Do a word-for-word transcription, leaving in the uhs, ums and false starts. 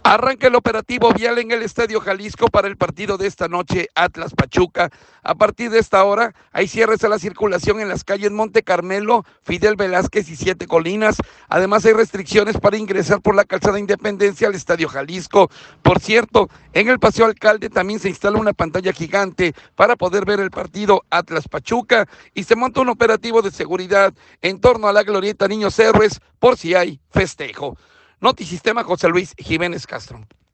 Arranca el operativo vial en el Estadio Jalisco para el partido de esta noche, Atlas Pachuca. A partir de esta hora hay cierres a la circulación en las calles Monte Carmelo, Fidel Velázquez y Siete Colinas. Además hay restricciones para ingresar por la calzada Independencia al Estadio Jalisco. Por cierto, en el Paseo Alcalde también se instala una pantalla gigante para poder ver el partido Atlas Pachuca y se monta un operativo de seguridad en torno a la glorieta Niños Héroes por si hay festejo. Notisistema José Luis Jiménez Castro.